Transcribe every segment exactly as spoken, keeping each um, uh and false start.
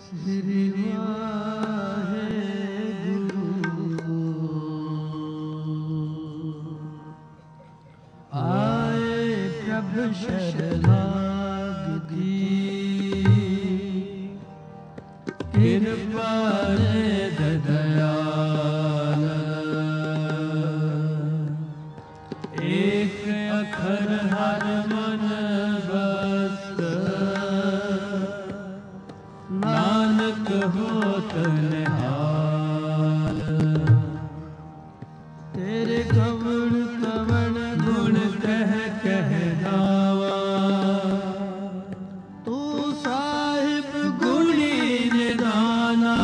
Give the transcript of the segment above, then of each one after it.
श्री वाहेगुरु आए प्रभु शरणागति कृपा दयाल एक अखर हर मन बस नानक होत निहाल। तेरे कवण कवण गुण कह कह गावा तू साहिब गुणी निदाना।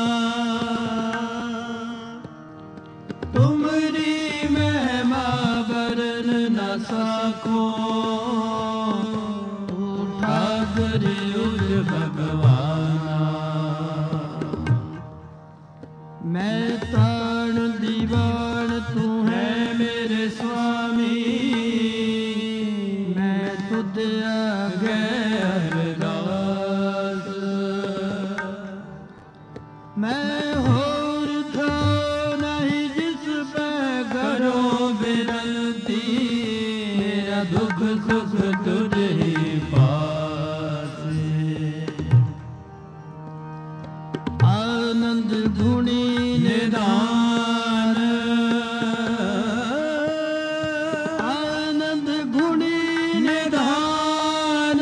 तुमरी महिमा बरन न सको ठाकुर उज भगवाना। मैं ताण दीवान तू है मेरे स्वामी मैं तुझ आगे अरदास। मैं होर था नहीं जिस पे करो बिनती मेरा दुख सुख तुझे ही पास। आनंद गुणी निदान आनंद गुणी निदान।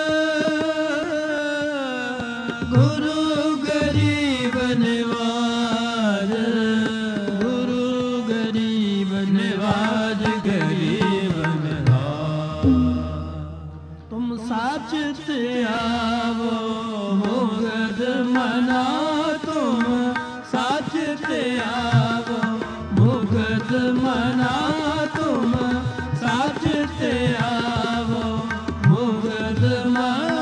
गुरु गरीब निवाज गुरु गरीब निवाज गरीब निवाज। तुम साचित आवो मुगद मना तुम साचित आवो मुगद मना तुम साचित आवो मुगद मना।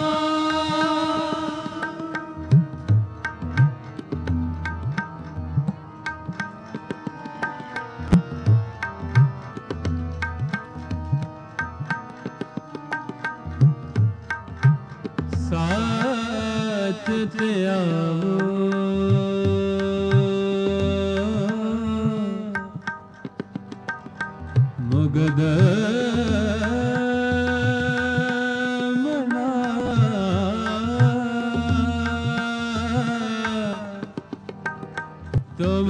साचित आवो मुगद मना। तुम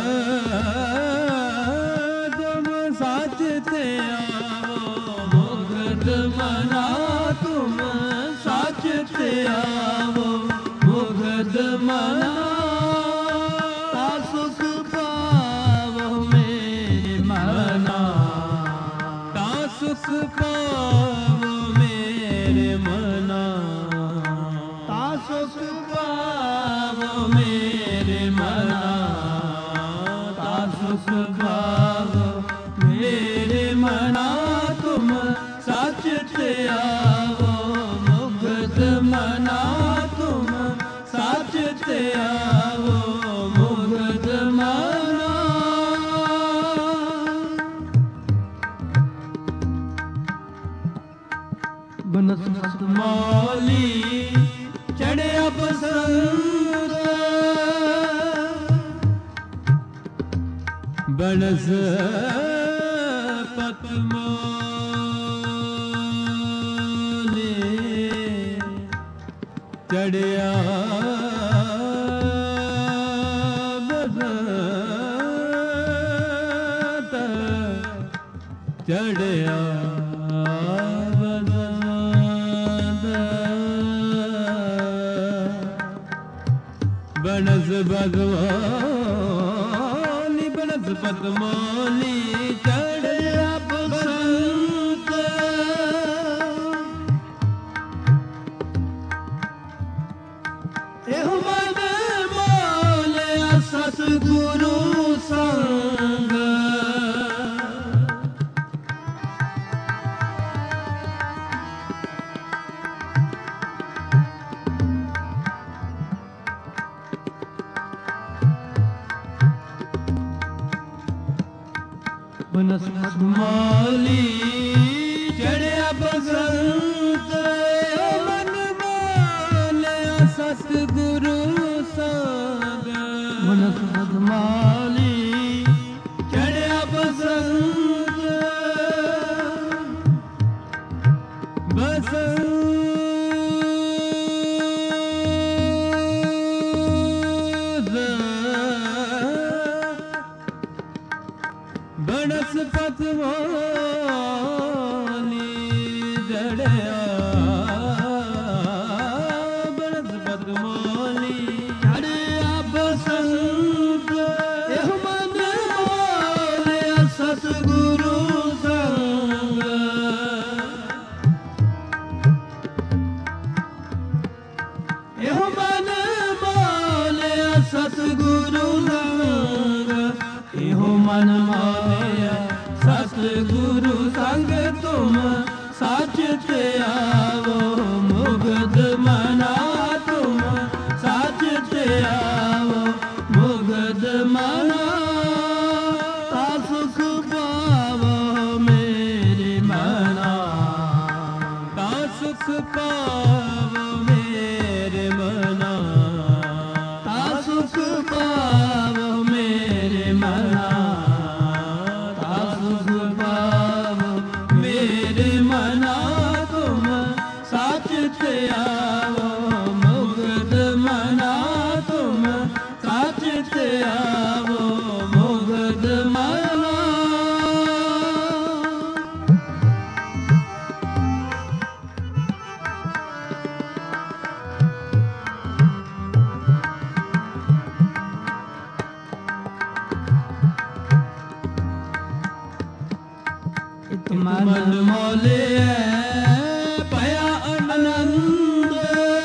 तुम साचित आओ मुगद मना तुम साचित आओ मुगद मना। सुख पावो मेरे मना सुख पावो मेरे मना सुख पावो मेरे मना सुख पावो मेरे मना। तुम साचित आओ मुगद मना तुम साचित आओ मुगद मना। बनस मौली चढ़िया बसंत बनस पतमौली चढ़िया बसंत चढ़िया बनस भगवानी बनस पद्मौली चढ़िया बसंत। एहो मन मोले सतगुरु संग बनस मौली चढ़िया बसंत मन मोले सतगुरु ਇਹੋ ਮਨ ਮੋਲਿਆ ਸਤਿਗੁਰੂ ਸੰਗ ਇਹੋ ਮਨ ਮੋਲਿਆ ਸਤਿਗੁਰੂ ਸੰਗ ਤੁਮ ਸੱਚ ਤੇ ਆਵੋ ਮੁਗਧ ਮਨਾ ਤੁਮ ਸੱਚ ਤੇ ਆਵੋ ਮੁਗਧ ਮਨਾ ਤਾ ਸੁਖ ਪਾਵੋ ਮੇਰੇ ਮਨਾ ਤਾ ਸੁਖ ਪਾਵੋ ਮੇਰੇ ਮਨਾ ਤਾ ਸੁਖ ਪਾਵੋ ਮੇਰੇ ਮਨਾ ਤਾ ਸੁਖ ਪਾਵੋ ਮੇਰੇ ਮਨਾ ਤੁਮ ਸੱਚ ਤੇ ਆਵੋ ਮੁਗਧ ਮਨਾ ਤੁਮ ਸੱਚ ਤੇ ਆਵੋ ਮੁਗਧ ਮਨਾ ਇਕ ਮਨ ਮੋਲਿਆ ਭਇਆ ਆਨੰਦ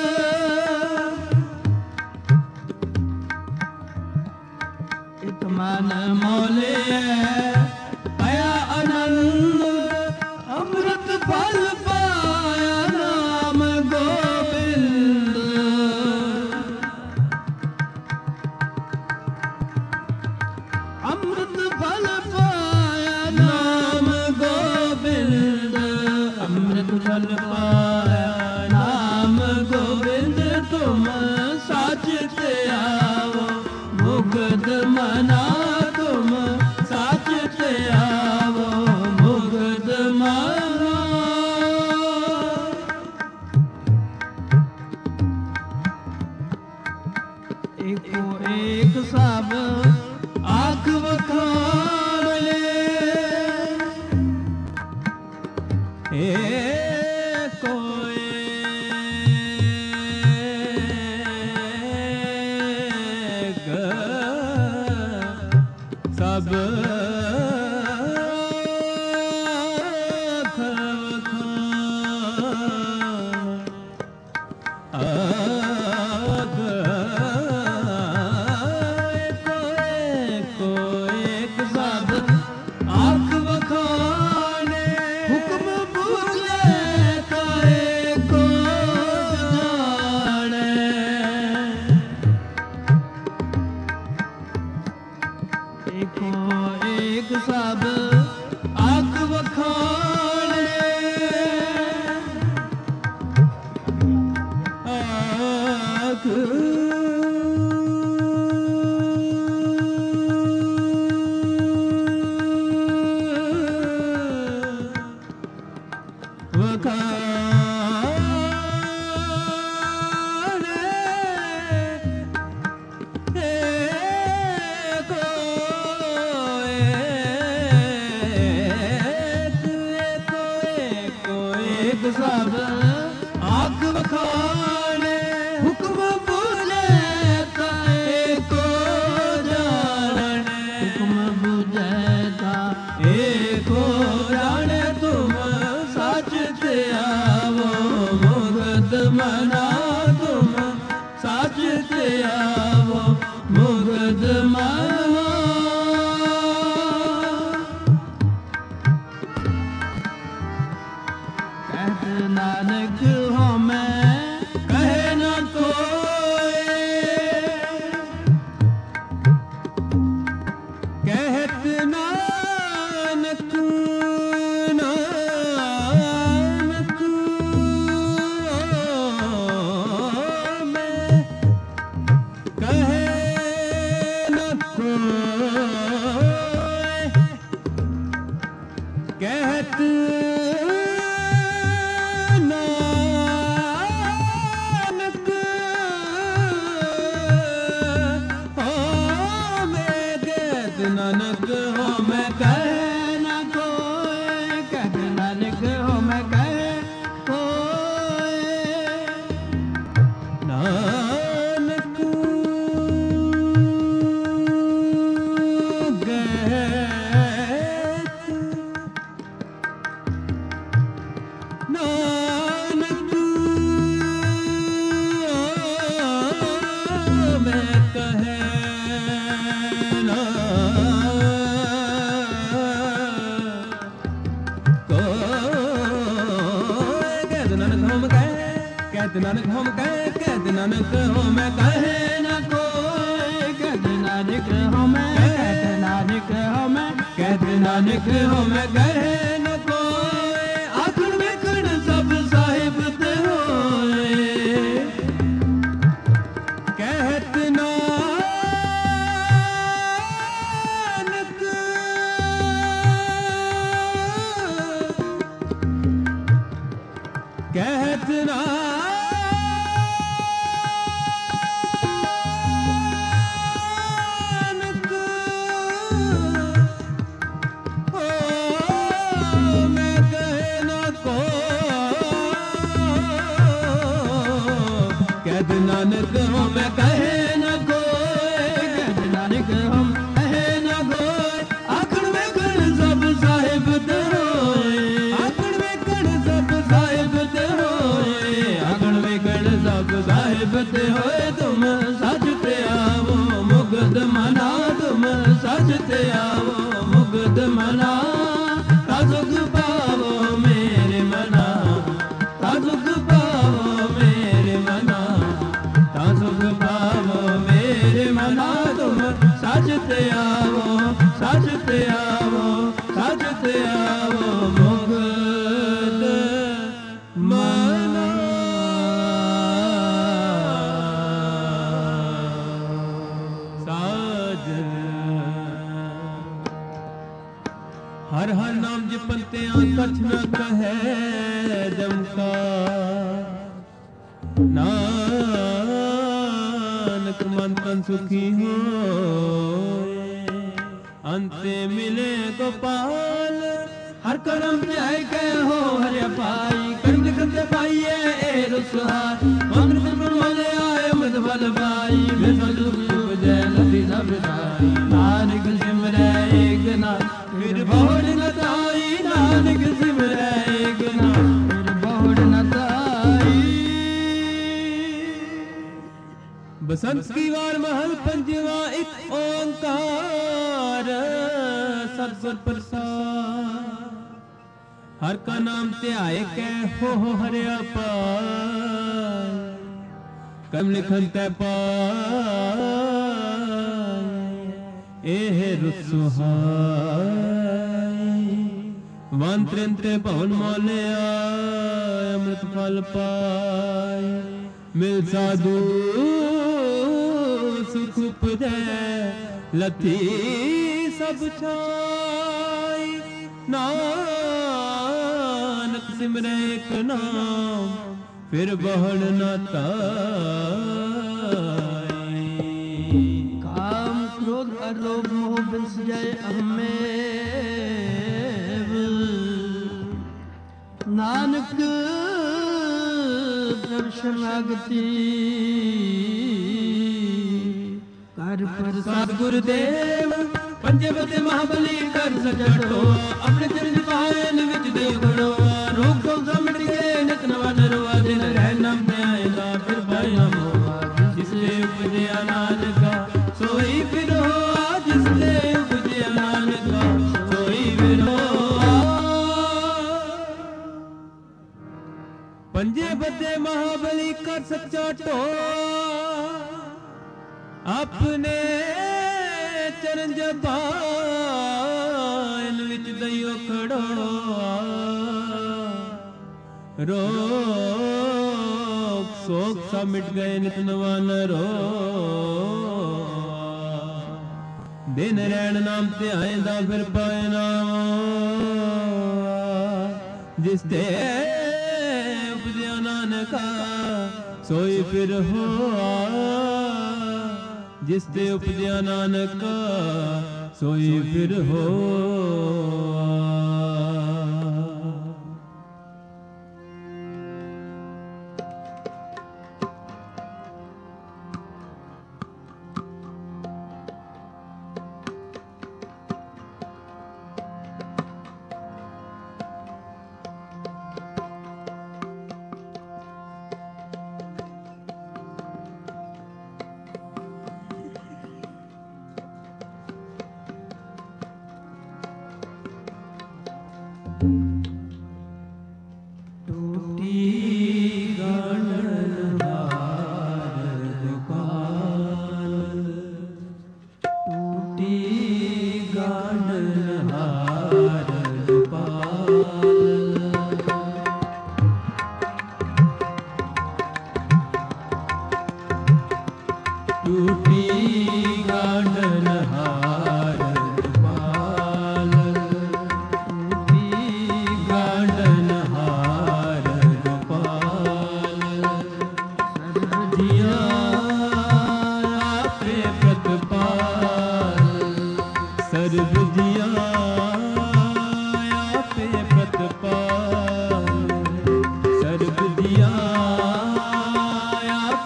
ਇਕ ਮਨ ਮੋਲਿਆ ਭਇਆ ਆਨੰਦ ਅੰਮ੍ਰਿਤ ਫਲ ਪਾਇਆ ਨਾਮ ਗੋਬਿੰਦ ਅੰਮ੍ਰਿਤ ਫਲ ਪਾਇਆ ਨਾਮ ਗੋਬਿੰਦ ਅੰਮ੍ਰਿਤ ਫਲ ਪਾਇਆ ਨਾਮ ਗੋਬਿੰਦ ਤੁਮ ਸੱਚ ਤੇ ਆਵੋ ਮੁਗਧ ਮਨਾ ਤੁਮ ਸੱਚ ਤੇ ਆਵੋ ਮੁਗਧ ਮਨਾ ਏਕੋ ਏਕ ਸਭ ਆਖ ਵਖਾਣ ਲੈ ਏਕੋ ਏਕ ਸਭ ਆਖ ਵਖਾਣ ਆਖ ਏਕੋ ਏਕ ਸਭ ਆਖ ਵਖਾਣ ਹੁਕਮ ਬੁਝੇ ਤਾ ਏਕੋ ਜਾਣੈ ਏਕੋ ਏਕ ਸਭ ਆਖ ਵਖਾਣ ਆਖ ਸਭ ਆਖ ਵਖਾਣ ਹੁਕਮ ਬੁਝੇ ਤਾ ਏਕੋ ਜਾਣੈ ਹੁਕਮ ਬੁਝੇ ਤਾ ਏਕੋ ਜਾਣੈ ਤੁਮ ਸੱਚ ਤੇ ਆਵੋ ਮੁਗਧ ਮਨਾ ਤੁਮ ਸੱਚ ਤੇ ਆਵੋ ਮੁਗਧ ਮਨਾ ਨਾਨਕ ਹਉਮੈ ਕਹੈ ਨ ਕੋਇ ਕਹਿਤ ਨਾਨਕ ਨਾਨਕ ਹਉਮੈ हम कहे कहत नानक होमै कहे न कोय कहत नानक होमै कहत नानक होमै कहत नानक होमै कहे न कोय आखण वेखण सब साहिब ते होए कहत नानक कहत नानक ओ मैं कहे न को कहत नानक हो मैं कहे न कोय कहत नानक हम कहे न कोय आखण वेखण सब साहिब ते होए आखण वेखण सब साहिब ते होए आखण वेखण सब साहिब ते होए तुम सच ते आवो मुगद मना तुम सच ते आवो मुगद मना ता सुख पावो मेरे मना ता सुख पावो मेरे मना ता सुख पावो मेरे मना तुम सच ते आवो सच ते आवो सच ते आवो मुगद मना साजन हर हर नाम जपंत्या कछ न कहे जमका नानक मन तन सुखी होए अंते मिले गोपाल हर करम जाय के हो हरे पाई करम लिखते पाइए ए रुसहार मंत्र बिल्कुल वाले आए मत बल पाई बिन दुख जय लती सब साई नानक सिमरै एक नाथ फिर बहुड़ न ताई नानक सिमरै एक नाथ फिर बहुड़ न ताई बसंत की वार महल पंजवा एक ओंकार सतगुर प्रसाद हर का नाम ध्याए कै हो हो हरिया पार कम लिखन तै पाए एह रुसुहाय मंत्रंते भवन मोले आय अमृत फल पाय मिल साधु सुख उपजै लथी सब छाई नानक सिमरै एक नाम फिर बहुड़ न ताई काम क्रोध अलोभ मोह बिंस जाय अहमेव नानक प्रभ शरणागति कर प्रसाद गुरुदेव पंजे बते महाबली कर सजटो अपने चरण पायन विच देव घड़ो रोग शोक सब मिट गए नित नवा नरवा दिन रह नाम ते आएगा फिर पाया मोहा जिससे उपजे अनाज का सोई फिरो जिससे उपजे अनाज का सोई फिरो पंजे बते महाबली कर सच्चा टो अपने चरण जबान विच दइयो खड़ो रोग शोक सा मिट गए नित नवा नरो दिन रैन नाम ते आएंदा फिर पाए नाम जिस ते उपजया नानका सोई फिर होआ जिस ते उपजया नानका सोई फिर हो टूटी गणना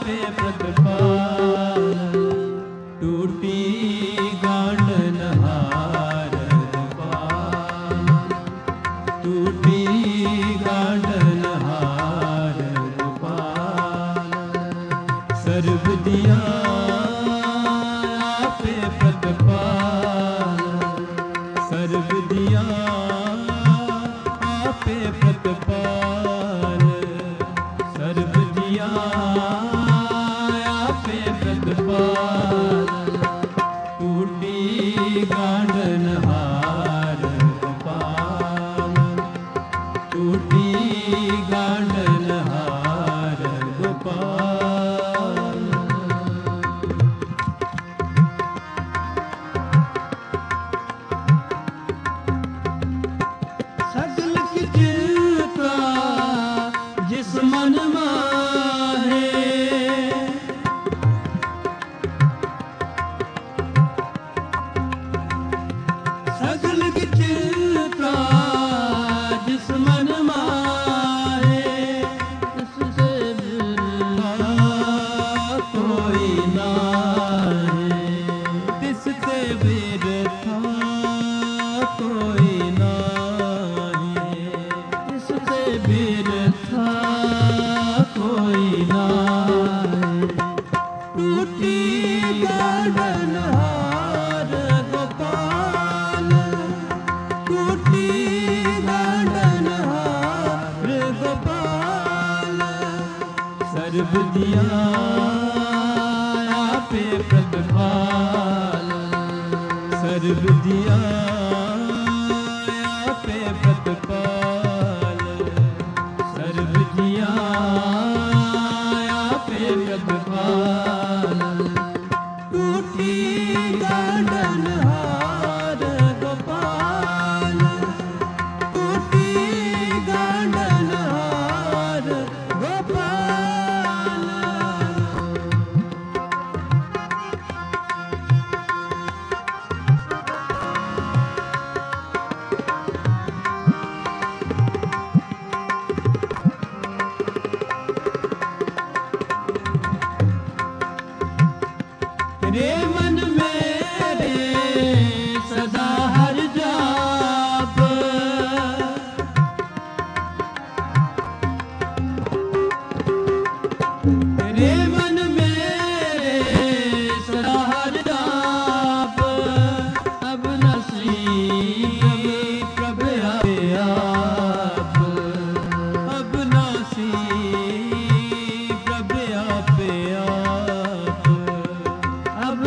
आपे प्रतिपाल टूटी गांडन हार गोपाल टूटी गांडन हार गोपाल सर्व दिया आपे प्रतिपाल सर्व दिया आपे प्रतिपाल सर्व दिया आपे प्रतिपाल टूटी गांडन हार गोपाल टूटी गांडन हार गोपाल सगल की चिंता जिस मन माहे सगल की चिंता जिस मन माहे उससे कोई नाहे तिससे बिरथा कोई नाहे तिससे बिरथा कोई नाहे टूटी गांडन हार गोपाल टूटी गांडन हार गोपाल सर्व दिया आपे प्रतिपाल सर्व दिया आपे प्रतिपाल सर्व दिया आपे प्रतिपाल टूटी गांडन हार गोपाल टूटी गांडन हार गोपाल रे मन मेरे सदा हर जाप रे मन मेरे सदा हर जाप अब नसीब प्रभ आपे आप अब नसीब प्रभ आपे आप अब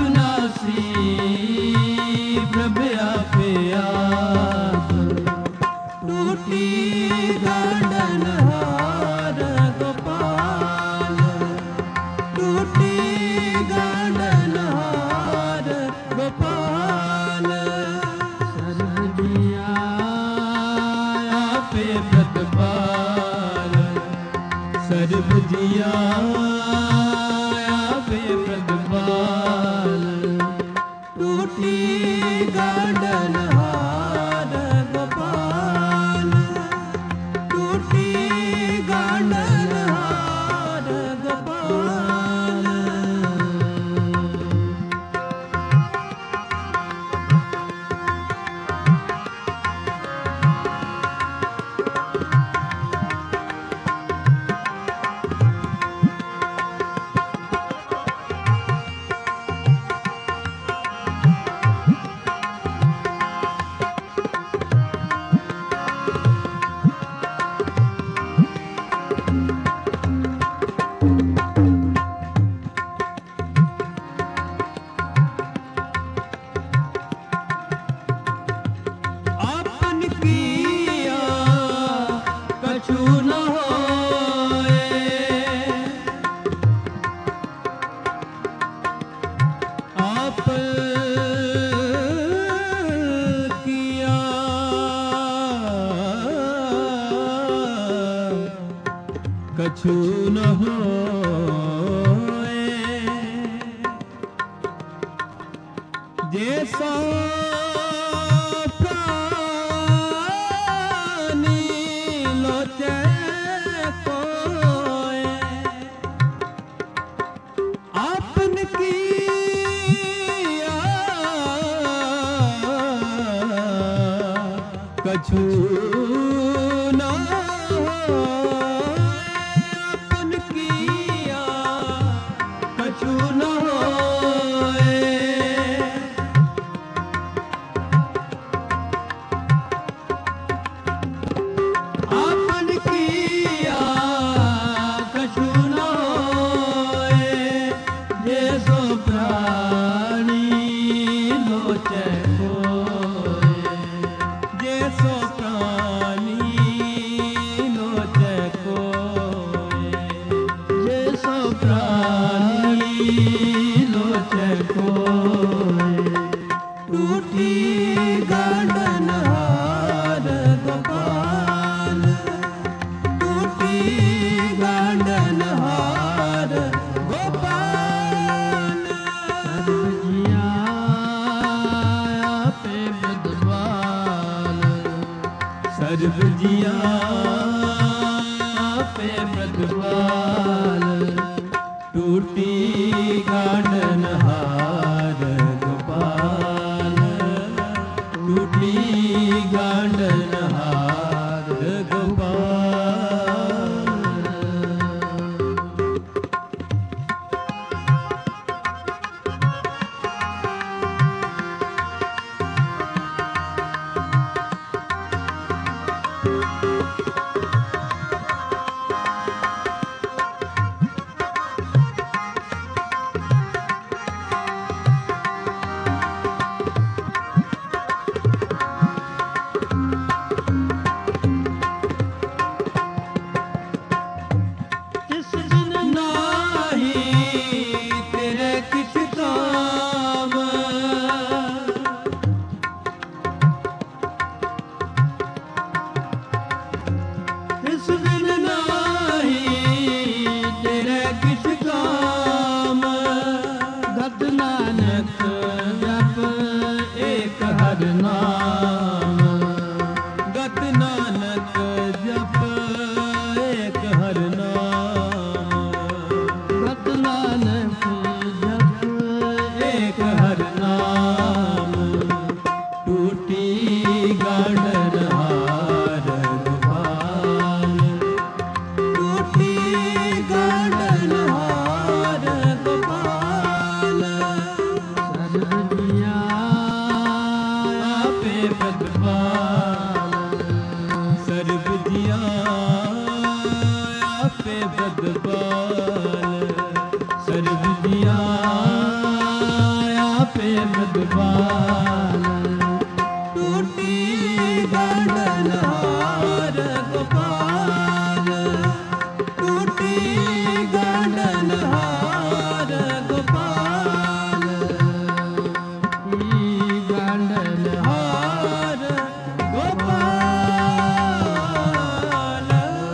नसीब प्रभ आपे आप टूटी गांडन हार गोपाल टूटी गांडन हार गोपाल सर्व दिया आपे प्रतिपाल सर्व दिया आपे प्रतिपाल टूटी गांडन हार गोपाल टूटी गांडन हार गोपाल कछु न होए जैसा प्राणी लोचे कोए आपन किया कछु ना आपन किया कछु ना आपन किया कछु ना जे सो प्राणी लोचे कोय जे सो प्राणी लोचे कोय जे सो प्राणी लोचे कोय टूटी गांडन हार गोपाल टूटी गांडन हार गोपाल सर्वजिया पे ब्रजपाल सर्वजिया पे ब्रजपाल टूटी गांडन हार गोपाल टूटी गांडन हार गोपाल जिस दिन नाही तेरे किस काम जिस दिन नाही तेरे किस काम गत नानक जप एक हर नाम गत नानक जप एक हर नाम गत नानक जप एक हर नाम टूटी गांडन हार गोपाल टूटी गांडन हार गोपाल सर्वजिया पे ब्रजपाल सर्वजिया पे ब्रजपाल सर्वजिया पे ब्रजपाल टूटी गांडन हार गोपाल टूटी गांडन हार गोपाल टूटी गांडन हार गोपाल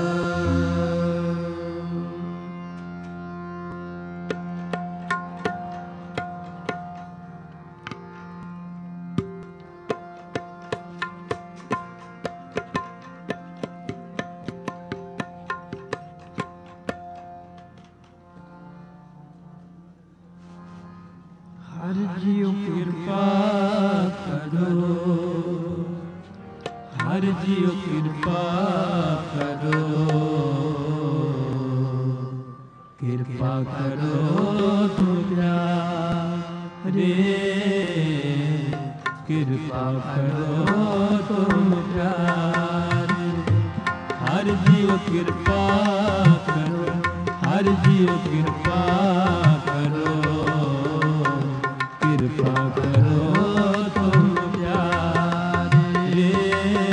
हर जीव कृपा करो हर जीव कृपा करो कृपा करो तुम प्यारे कृपा करो तुम प्यारे हर जीव कृपा करो हर जीव कृपा करो कृपा करो तुम प्यारे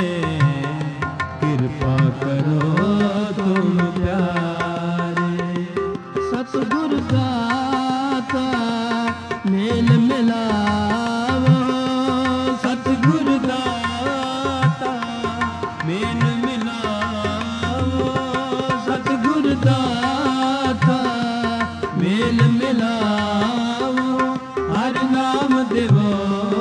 कृपा करो तुम प्यारे सतगुरु दाता मेल मिलावो सतगुरु दाता मेल मिलावो सतगुरु दाता मेल मिलावो हर नाम देवो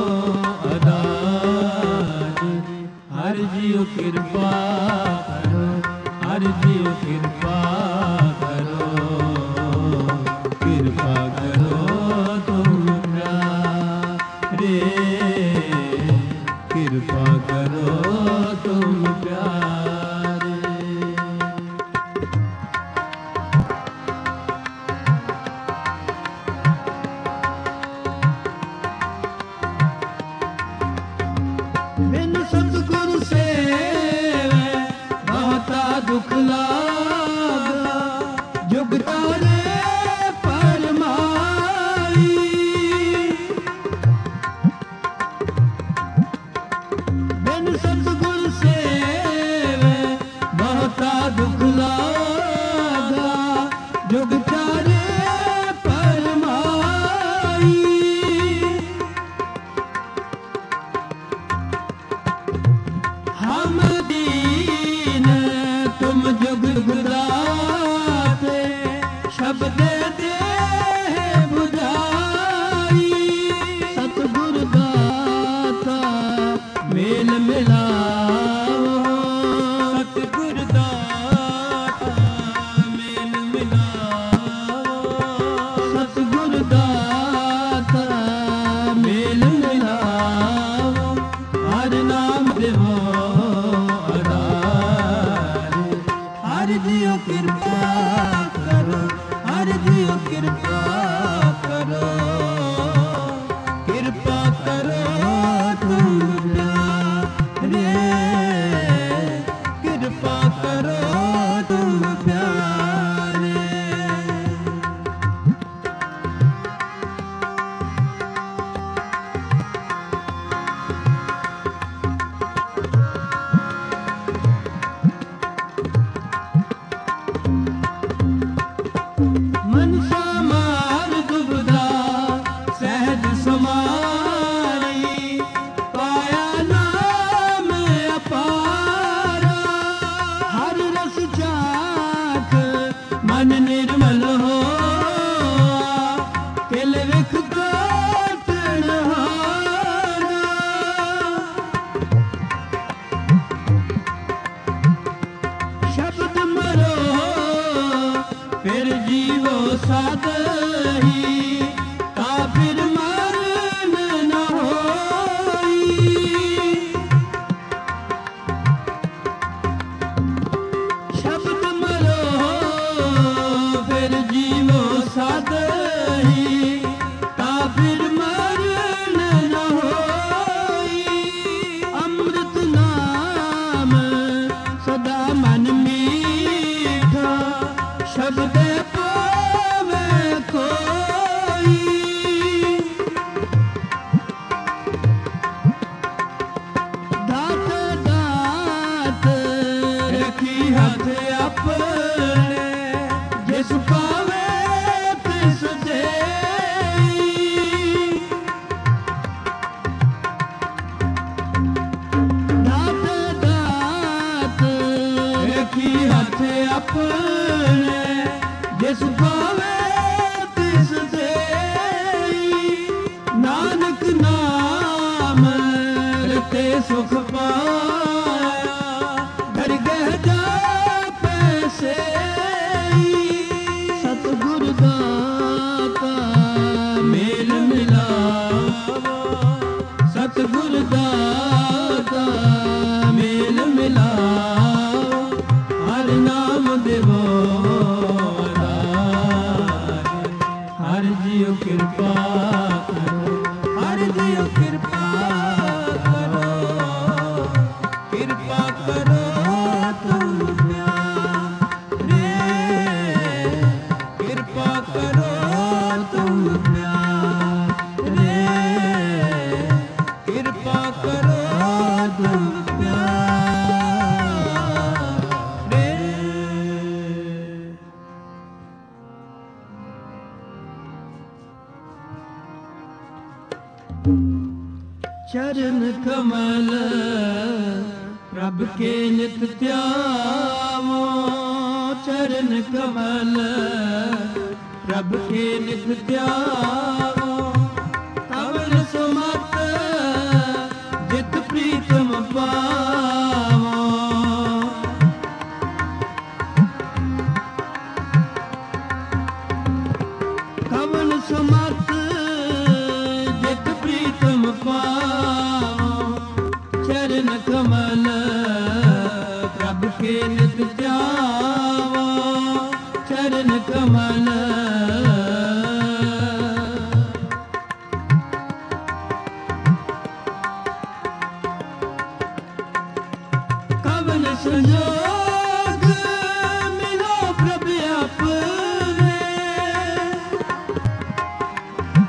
अदाज हर जीव कृपा करो हर जीव कृपा करो कृपा करो चरण कमल प्रभ के नित ध्यावो, चरण कमल प्रभ के नित ध्यावो। कमल सुमत जित प्रीतम पावो, कमल सुमत जित प्रीतम पावो। चरण कमल प्रभ के नित ध्यावो, चरण कमल कवन संजोग मिलो प्रभ अपने,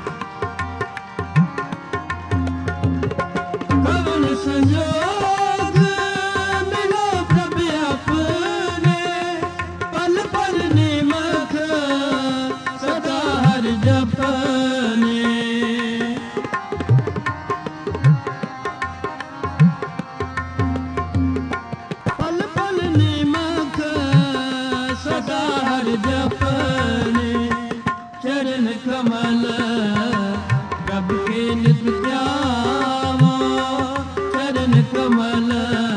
चरण कमल प्रभ के नित ध्यावा चरण कमल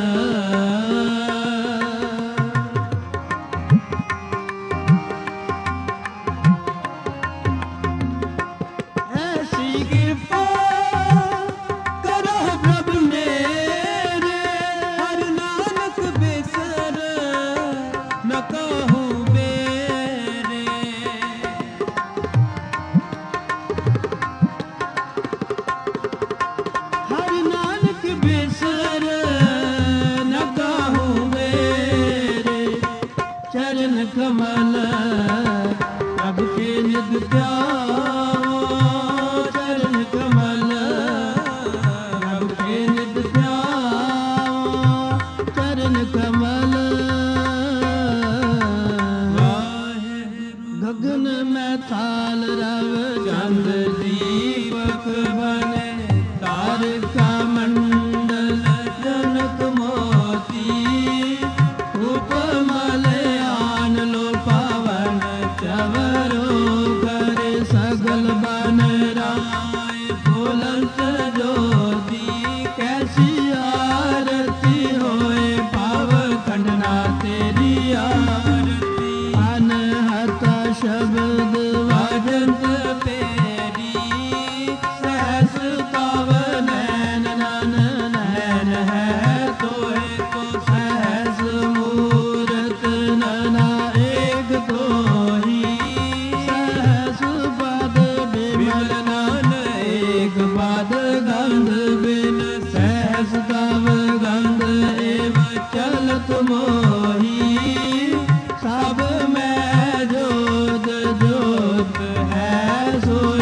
ऐसी कृपा करो प्रभु मेरे हर नानक बिसर न कहूँ बेरे हर नानक बिसर न कहूँ बेरे चरण कमल प्रभु के नित ध्यावा चरण कमल प्रभु के नित ध्यावा चरण कमल गगन में थाल रव चंद दीपक बने तारका मंडल जनक मोती उपमल आन लो पावन चवरो करे सगल बन राय बुलंद ज्योति कैसी आरती होए पाव खंडना तेरी आरती अनहत शब्द वाजंत पेरी सहस तव नैन नन नैन है तोए तो सहस मूरत नना एक तोही सहस पद बिमल नान एक पद गंध बिन सहस तव गंध एव चलत मोही सब में जोत जोत है सोई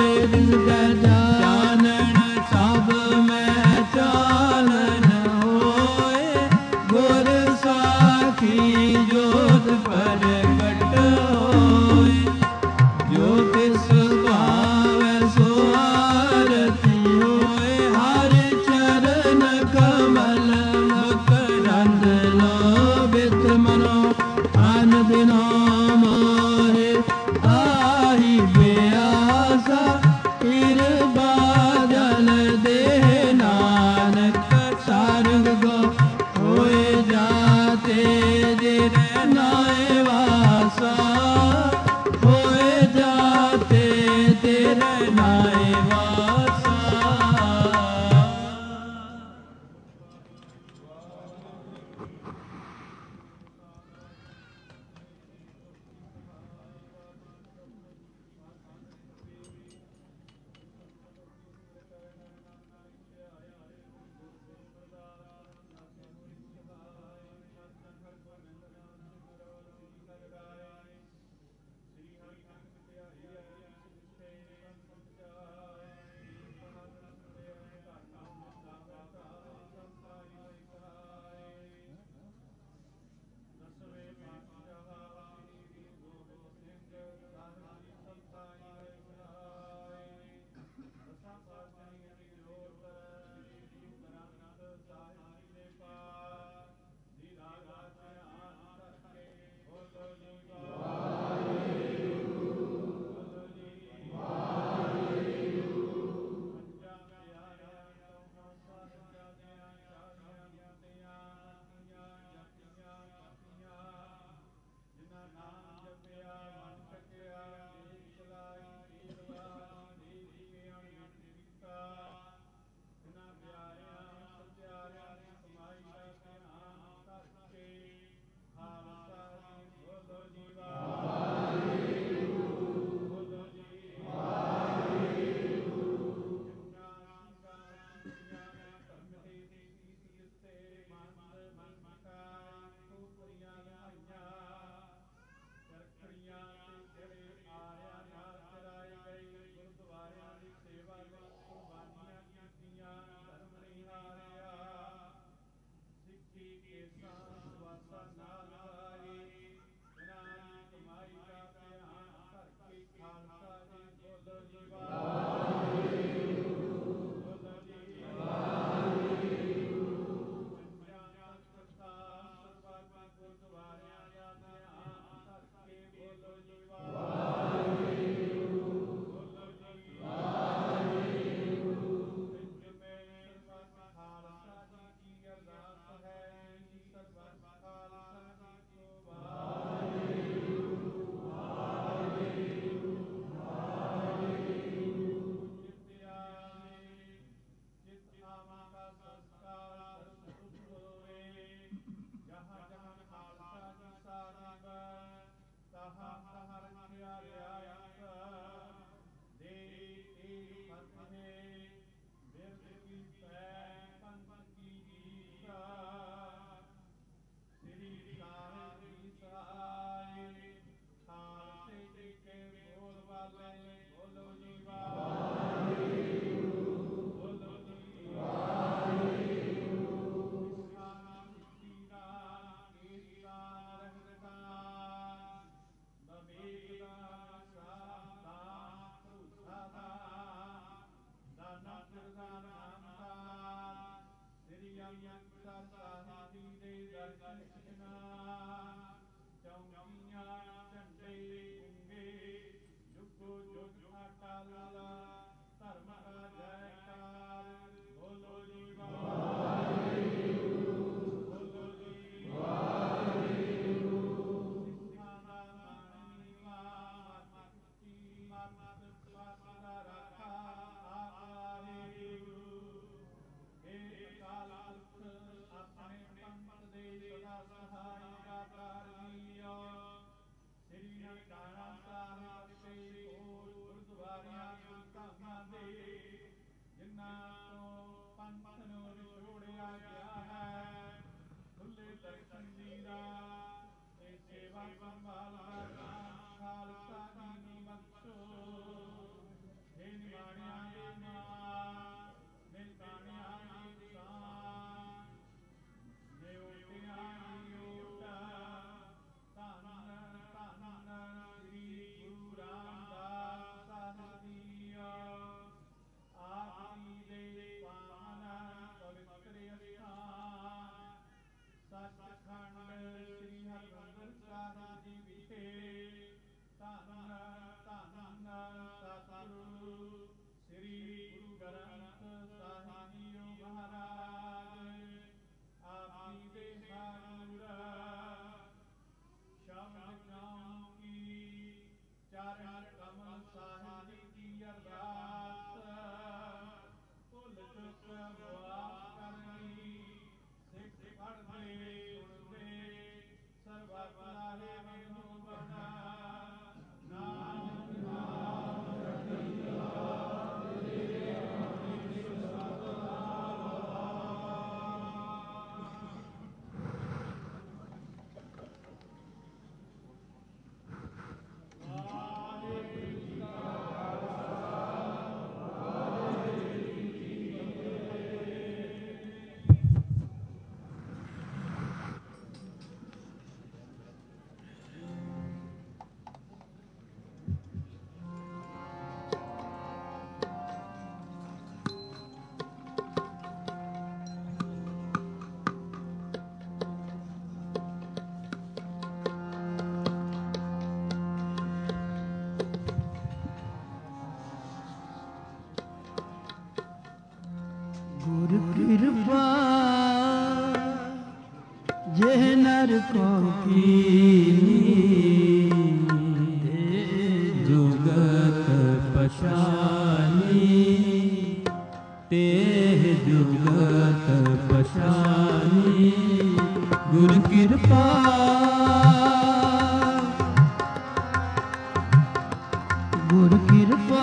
कृपा यह नर को कीनी जुगत पशानी तेह जुगत पशानी गुर कृपा गुर कृपा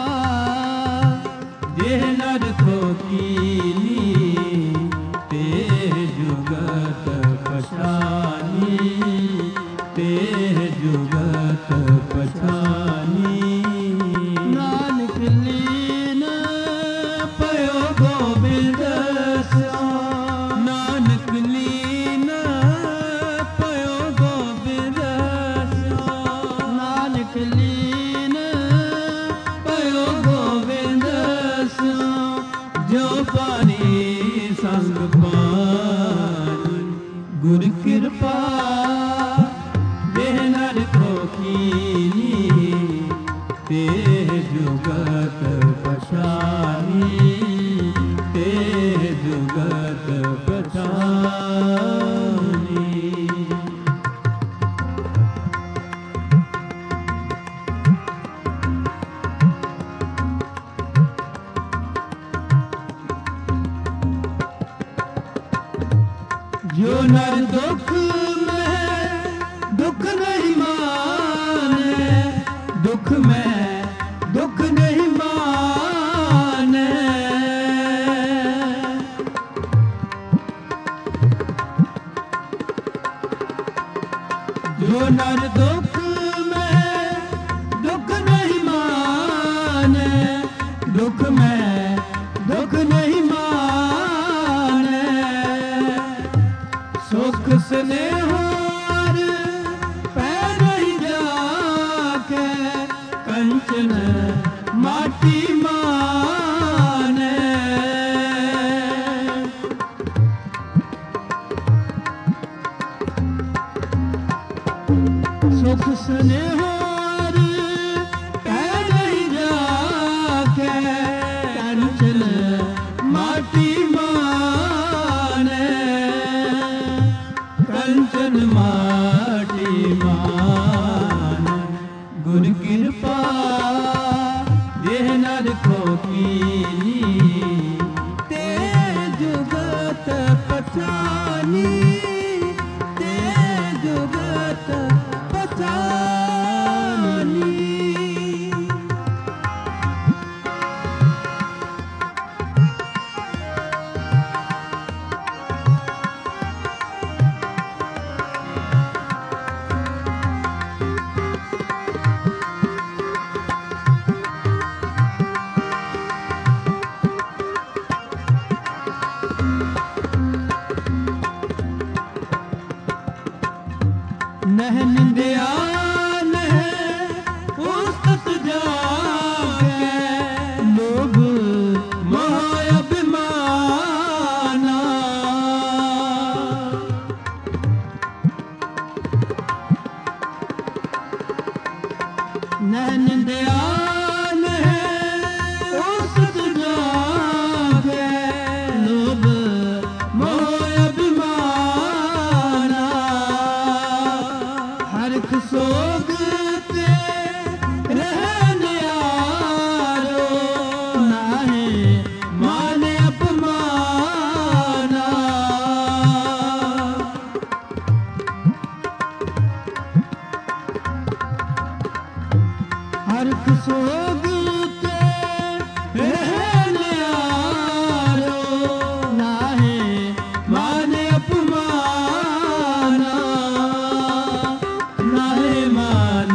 यह नर को कीनी तेह जुगत पशानी तेह जुगत पशानी नानक लीन पयो गोबिंद स्याम नानक लीन पयो गोबिंद स्याम नानक लीन पयो गोबिंद स्याम जो पानी संग पानी गुर कृपा देह नर को कीनी तेह जुगत पशानी तेह जुगत पशानी जो नर दुख में दुख नहीं माने दुख में दुख नहीं माने जो नर दुख में दुख नहीं माने ਨਹਿ ਨਿੰਦਿਆ ਨਹਿ ਉਸਤਤ ਜਾਗੇ ਲੋਭ ਮੋਹ ਅਭਿਮਾਨਾ ਨਹਿ ਨਿੰਦਿਆ ਨਹਿ ਉਸਤਤ ਜਾਗੇ ਲੋਭ ਮੋਹ ਅਭਿਮਾਨਾ ਹਰਿਖ ਸੋਗ ਤੇ ਰਹਿ ਨਿਆਰੋ ਨਾਹੀ ਮਾਨ ਅਪਮਾਨਾ ਹਰਿਖ ਸੋਗ ਤੇ ਰਹਿ ਨਿਆਰੋ ਨਾਹੀ ਮਾਨ ਅਪਮਾਨਾ ਨਾਹੀ ਮਾਨ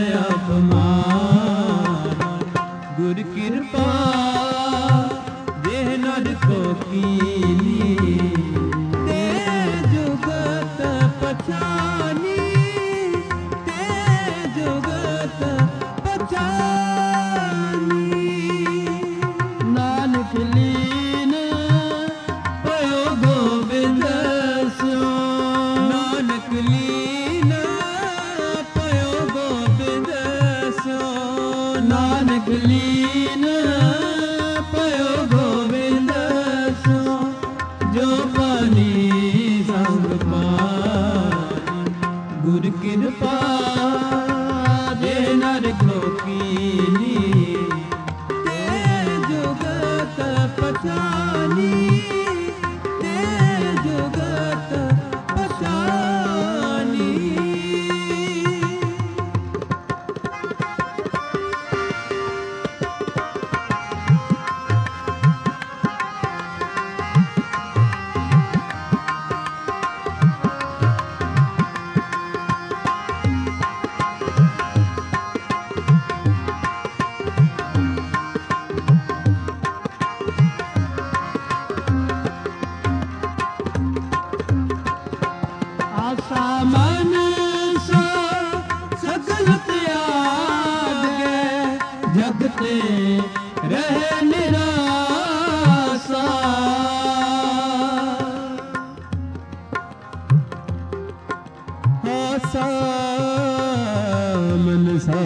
ਅਪਮਾਨਾ ਗੁਰ ਕਿਰਪਾ ਦੇਹ ਨਰ ਕੋ ਕੀਨੀ ਤੇ ਜੁਗਤ ਪਛਾਨੀ ਤੇ ਜੁਗਤ ਪਛਾਨੀ ਨਾਨਕ ਲੀਨ ਪਇਓ ਗੋਬਿੰਦ ਸਿਓ ਨਾਨਕ ਲੀਨ ਪਇਓ ਗੋਬਿੰਦ ਸਿਓ ਨਾਨਕ ਲੀਨ ਪਇਓ ਗੋਬਿੰਦ ਸਿਓ ਜੋ ਪਾਣੀ ਸੰਗ ਪਾਣੀ ਗੁਰ ਕਿਰਪਾ ਦੇ ਨਰ ਕੋ ਕੀਨੀ ਤੇ ਜੁਗਤ ਪਛਾਨੀ ਤੇ ਜੁਗਤ ਪਛਾਨੀ ਆਸਾ ਮਨ ਸਾ ਸਗਲ ਤਿਆਗੇ ਜਗ ਤੇ ਰਹਿ ਨਿਰਾਸਾ ਆਸਾ ਮਨ ਸਾ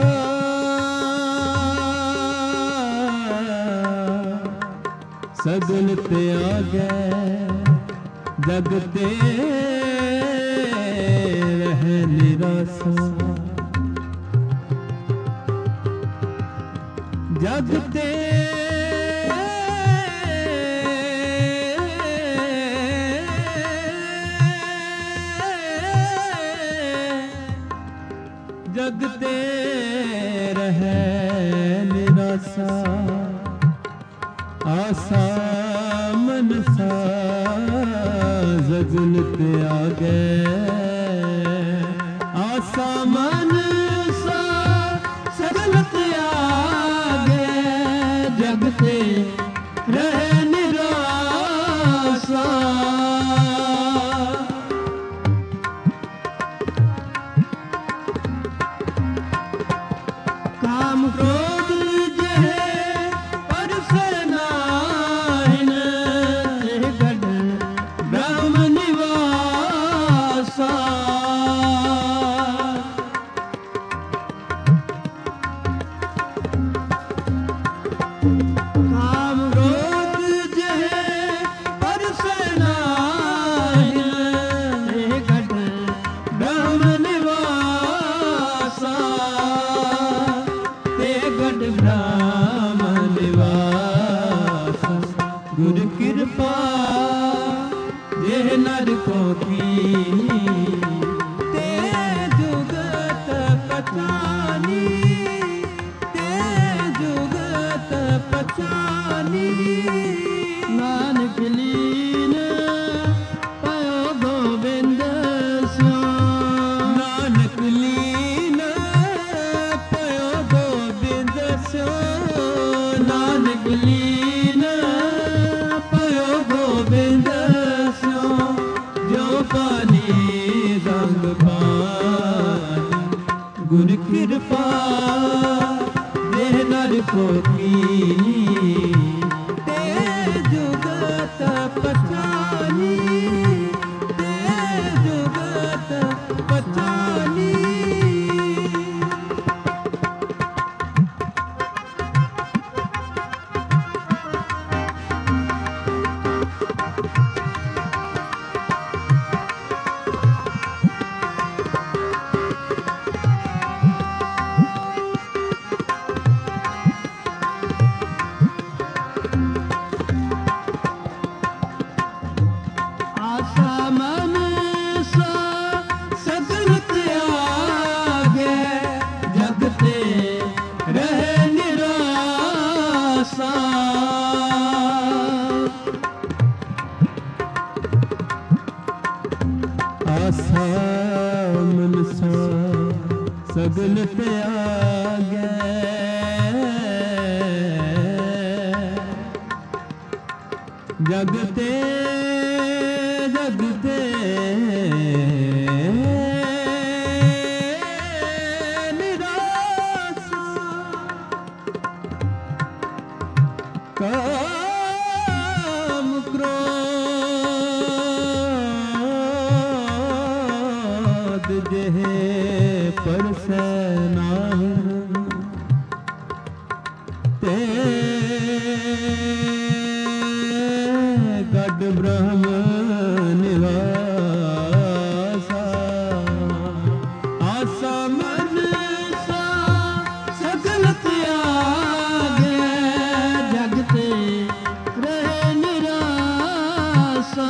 ਸਗਲ ਤਿਆਗੇ ਜਗ ਤੇ ਰਹਿ ਨਿਰਾਸਾ ਜਗ ਤੇ ਜਗ ਤੇ ਰਹਿ ਨਿਰਾਸਾ ਆਸਾ ਮਨਸਾ ਜਗਨ ਤਿਆਗੇ ਆਸਾ ਮਨਸਾ ਸਗਲ ਤਿਆਗੇ ਜਗ ਤੇ ਰਹਿ ਨਿਰਾਸਾ ਕਾਮ ਕ੍ਰੋਧ ਜਿਹੇ ਪਰਸੈ ਨਾਹਿਨ ਇਹ ਗੜ ਬ੍ਰਹਮ ਨਿਵਾਸਾ ਕਾਮ ਕ੍ਰੋਧ ਜਿਹੇ ਪਰਸੈ ਨਾਹਿਨ ਇਹ ਗੜ ਬ੍ਰਹਮ ਨਿਵਾਸਾ ਗੜ ਬ੍ਰਹਮ ਨਿਵਾਸ ਗੁਰ ਕਿਰਪਾ ਜੇ ਨਰ ਕੋ ਕੀਨੀ ਤੇ ਜੁਗਤ ਪਛਾਨੀ ਤੇ ਜੁਗਤ ਪਛਾਨੀ ਨਾਨਕ ਲੀਨ ਪਇਓ ਗੋਬਿੰਦ ਸਿਓ ਨਾਨਕ ਲੀਨ ਪਇਓ ਗੋਬਿੰਦ ਸਿਓ ਨਾਨਕ ਲੀਨ ਪਇਓ ਗੋਬਿੰਦ ਸਿਓ ਜੋ ਪਾਣੀ ਰੰਗ ਪਾ को कीनी ते जुगत पछानी ते जुगत पछानी आसा मनसा सगल त्यागे जगते जगते निराशा काम क्रोध जेहे परसै नाहिं ते गड ब्रह्म निवासा आसा मनसा सकल त्यागे जगते रहे निराशा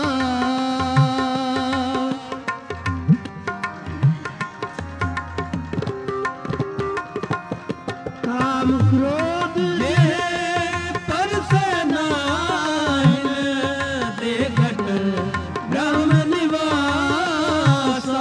काम क्रोध जे परसै नाहिं ते घट ब्रह्म निवासा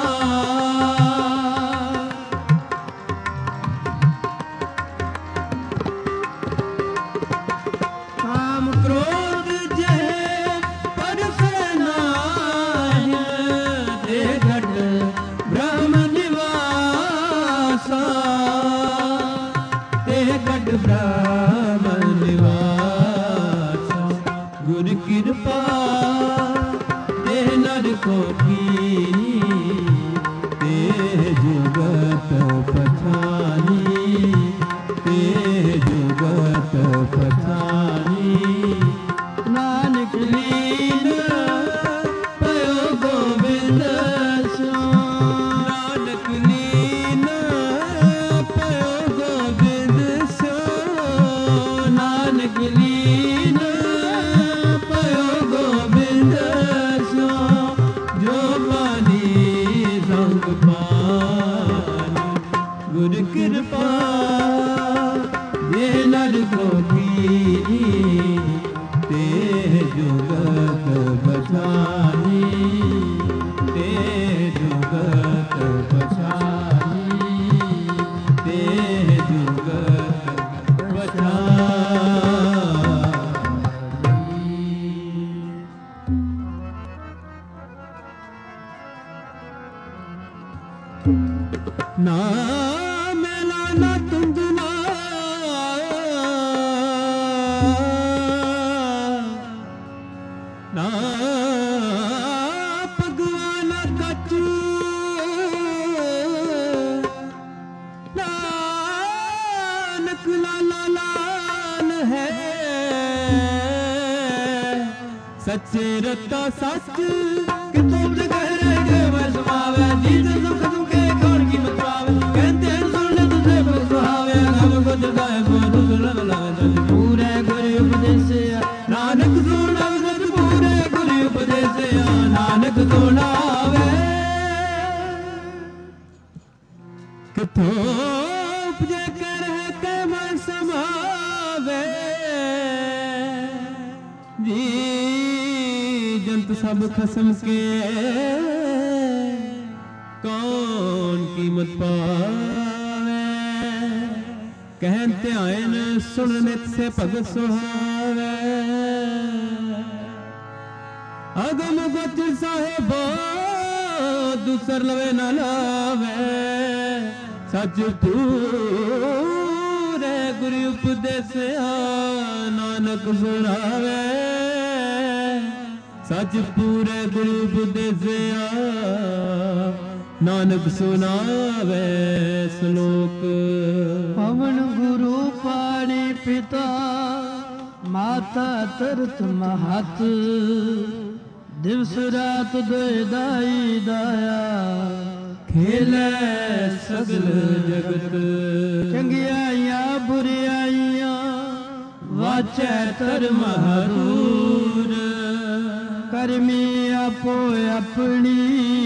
काम क्रोध जे परसै नाहिं ते घट ब्रह्म निवासा गढ़ ब्रह्म निवास गुर कृपा ते नर को कीनी ते जुगत पछानी ते जुगत पछानी नानक लीन पयो गोविंद सो नानक लीन पयो गोविंद नानक लीन पयो गोविंद सो जो पानी संग पानी गुर कृपा जे नर को कीनी ते जुगत बचानी ते जुगत बचानी ते जुगत ना मेला ना तुंदना ना भगवान कच नानक लाला लाल है सच्चे रता सच कि तुम जगह रह गए वसमावे जीत सुख दुखे कौन की मतवावे कहते हैं सुनने तुझे सुहावे हम को जगाए को दुर्लभ लागे पूरे गुरु उपदेश नानक सुना सच पूरे गुरु उपदेश नानक सुनावे किथों उपजे कर के मन समावे जी जंत सब खसम के कौन कीमत पावे कहते आयन सुन नित से भगत सुहावे अगम गच साहेबो दूसर लवे न लावे सच पूरे ਗੁਰੂ ਉਪਦੇਸਿਆ ਨਾਨਕ ਸੁਣਾਵੇ ਸੱਚ ਪੂਰੇ ਗੁਰੂ ਉਪਦੇਸਿਆ ਨਾਨਕ ਸੁਣਾਵੇ ਸ਼ਲੋਕ ਪਵਨ ਗੁਰੂ ਪਾਣੀ ਪਿਤਾ ਮਾਤਾ ਤਰਤ ਮਹਤ ਦਿਵਸ ਰਾਤ ਦੋਇ ਦਾਈ ਦਾਇਆ ਖੇਲੇ ਸਗਲ ਜਗਤ ਚੰਗਿਆਈਆਂ ਬੁਰਿਆਈਆਂ ਵਾਚੈ ਧਰਮ ਹਰੂਰ ਕਰਮੀ ਆਪੋ ਆਪਣੀ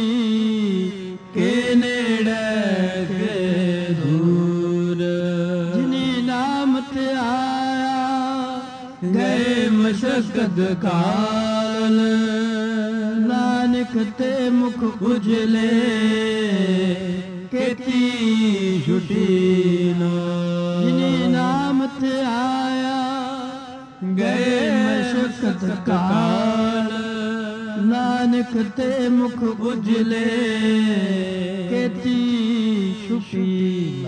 ਕੇ ਨੇੜੇ ਕੇ ਦੂਰ ਜਿਨੀ ਨਾਮ ਤੇ ਆਇਆ ਗਏ ਮਸ਼ਕਤ ਕਾਲ ਨਾਨਕ ਤੇ ਮੁਖ ਉਜਲੇ ਕੀਤੀ ਛੁਟੀ ਨਾ ਜਿਨੀ ਨਾਮ ਤੇ ਆਇਆ ਗਏ ਮਸ਼ਕਤ ਕਾਲ ਨਾਨਕ ਤੇ ਮੁਖ ਉਜਲੇ ਕੀਤੀ ਛੁਪੀ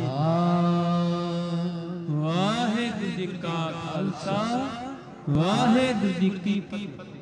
ਵਾਹਿਗੁਰੂ ਜੀ ਕਾ ਖਾਲਸਾ ਵਾਹਿਗੁਰੂ ਜੀ ਕੀ ਫਤਿਹ।